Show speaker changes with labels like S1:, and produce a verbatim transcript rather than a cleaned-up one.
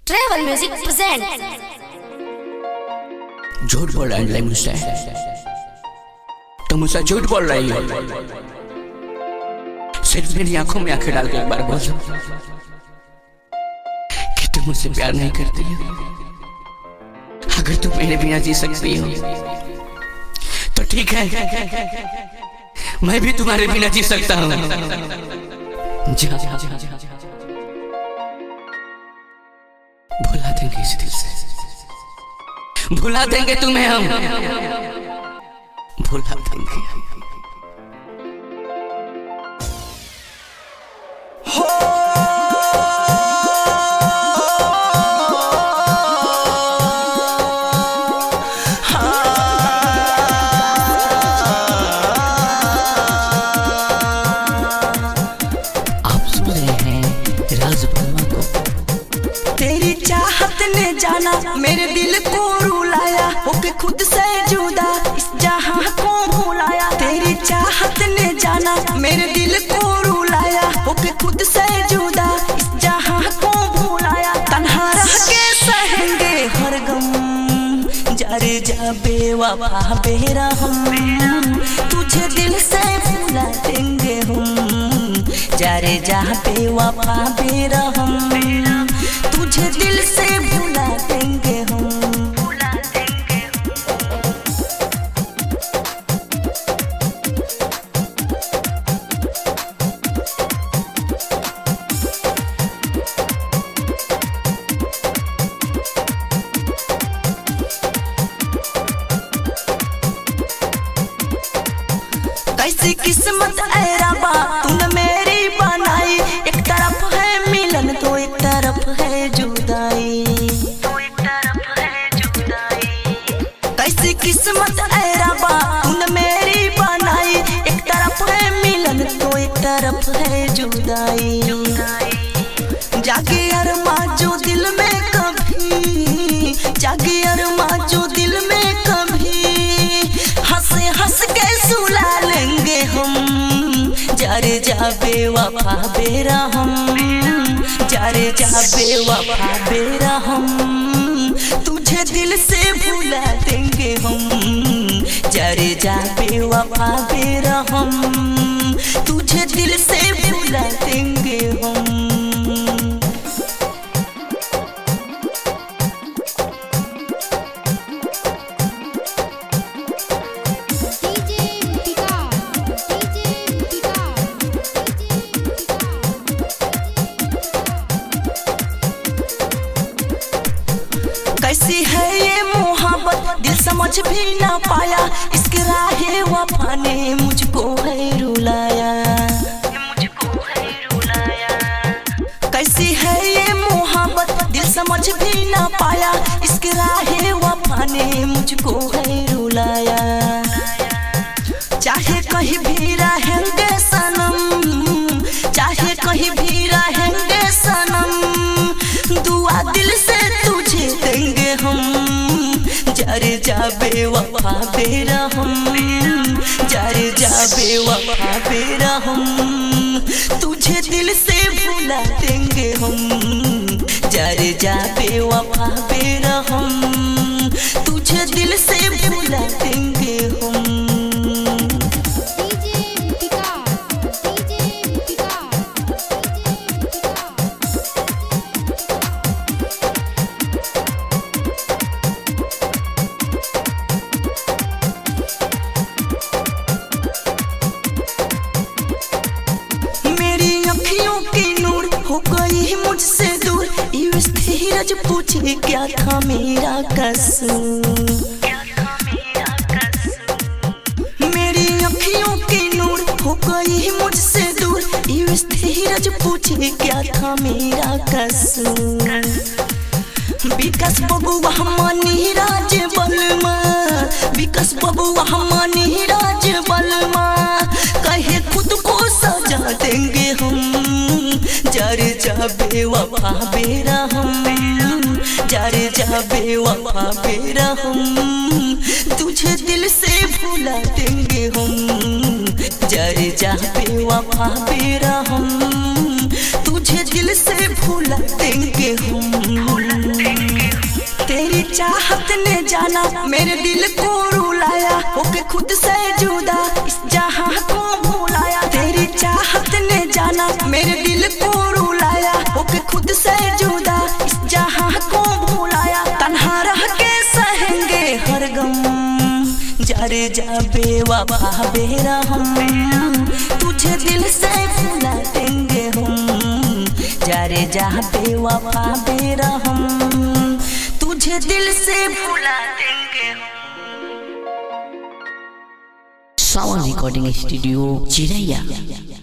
S1: Travel music present.
S2: झूठ बोल रहा है मुझसे, तुम मुझसे झूठ बोल रही हो। सिर्फ मेरी आंखों में आंखें डाल के एक बार बोल दो कि तुम मुझसे प्यार नहीं करती हो। अगर तुम मेरे बिना जी सकती हो तो ठीक है, मैं भी तुम्हारे बिना जी सकता हूँ। जा, जा, जा, जा, जा। भुला देंगे इस दिल से, भुला देंगे तुम्हें हम, भुला देंगे।
S3: हो
S2: आप सुन रहे हैं राज वर्मा को।
S3: तेरी चाहत ने जाना मेरे दिल को रुलाया, होके खुद से जुदा इस जहां को भुलाया। तेरी चाहत ने जाना मेरे दिल को रुलाया, होके खुद से जुदा इस जहां को भुलाया। तन्हा रह के सहेंगे हर गम, जारे जा बेवफा बेरहम, तुझे दिल से भुला देंगे हम। जारे जा बेवफा बेरहम, तुझे दिल से भुला देंगे हम। कैसी किस्मत ऐ रब्बा तूने मेरी बनाई, एक तरफ है मिलन तो एक तरफ है जुदाई। कैसी किस्मत ऐ रब्बा तूने मेरी बनाई, एक तरफ है मिलन तो एक तरफ है जुदाई। जागे अरमां जो दिल में कभी, जागे अरमां जो दिल में कभी, हंसे हंस के सुला लेंगे हम। जारे जा बेवफा बेरहम, जारे जा बेवफा बेरहम, तुझे दिल से भुला देंगे हम। जारे जा बेवफा बेरहम, तुझे दिल से भुला देंगे हम। कैसी है ये मोहब्बत दिल समझ भी ना पाया, इसके राहे वफा ने मुझको है रुलाया। कैसी है ये मोहब्बत दिल समझ भी ना पाया, इसके राहे वफा ने मुझको है रुलाया। चाहे कहीं भी रहेंगे सनम, चाहे कहीं भी रहेंगे सनम, दुआ दिल से तुझे देंगे हम। जारे जा बेवफा बेरहम, जारे जा बेवफा बेरहम, तुझे दिल से भुला देंगे हम। जारे जा बेवफा बेरहम, तुझे दिल से भुला देंगे हम। हो गई मुझसे दूर, यूं धीरज पूछे क्या था मेरा कसूर। मेरी अखियों की नूर हो गई मुझसे दूर, यूं धीरज पूछे क्या था मेरा कसूर। विकास बबुआ हमानी राज बलमा, विकास बबुआ हमानी राज बलमा, कहे खुद को सजा देंगे हम। जारे जा बेवफा बेरहम, जारे जा बेवफा बेरहम, तुझे दिल से भुला देंगे हम। जारे जा बेवफा बेरहम, तुझे दिल से भुला देंगे हम। चाहत ने जाना मेरे दिल को रुलाया, होके खुद से जुदा इस जहां को भुलाया। तेरी चाहत ने जाना मेरे दिल को रुलाया, होके खुद से जुदा इस जहां को भुलाया। तन्हा रह के सहेंगे हर गम, जारे जा बेवफा बेरहम, तुझे दिल से भुला देंगे हम। जारे जा बेवफा बेरहम, तुझे दिल से भुला देंगे हम।
S2: सावन रिकॉर्डिंग स्टूडियो चिरैया।